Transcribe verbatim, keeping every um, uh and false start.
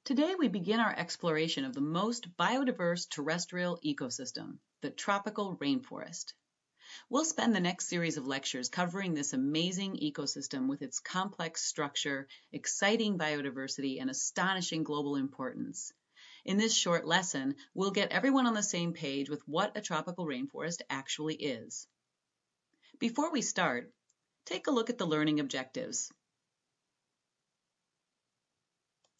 Today we begin our exploration of the most biodiverse terrestrial ecosystem, the tropical rainforest. We'll spend the next series of lectures covering this amazing ecosystem with its complex structure, exciting biodiversity, and astonishing global importance. In this short lesson, we'll get everyone on the same page with what a tropical rainforest actually is. Before we start, take a look at the learning objectives.